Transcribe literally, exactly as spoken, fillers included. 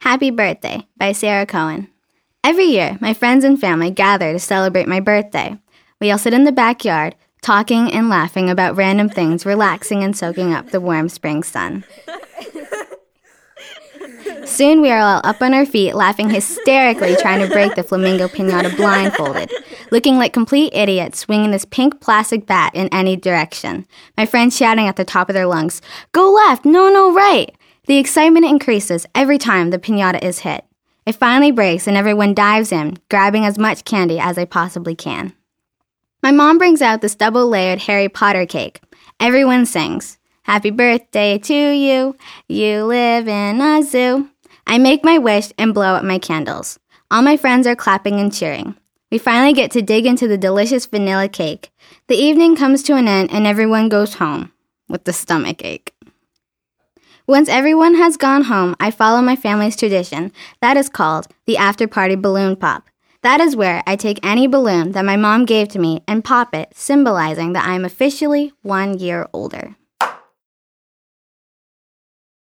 Happy Birthday by Sarah Cohen. Every year, my friends and family gather to celebrate my birthday. We all sit in the backyard, talking and laughing about random things, relaxing and soaking up the warm spring sun. Soon we are all up on our feet, laughing hysterically, trying to break the flamingo piñata blindfolded, looking like complete idiots, swinging this pink plastic bat in any direction. My friends shouting at the top of their lungs, "Go left! No, no, right!" The excitement increases every time the piñata is hit. It finally breaks and everyone dives in, grabbing as much candy as they possibly can. My mom brings out this double-layered Harry Potter cake. Everyone sings, "Happy birthday to you, you live in a zoo." I make my wish and blow out my candles. All my friends are clapping and cheering. We finally get to dig into the delicious vanilla cake. The evening comes to an end and everyone goes home with the stomach ache. Once everyone has gone home, I follow my family's tradition. That is called the after-party balloon pop. That is where I take any balloon that my mom gave to me and pop it, symbolizing that I am officially one year older.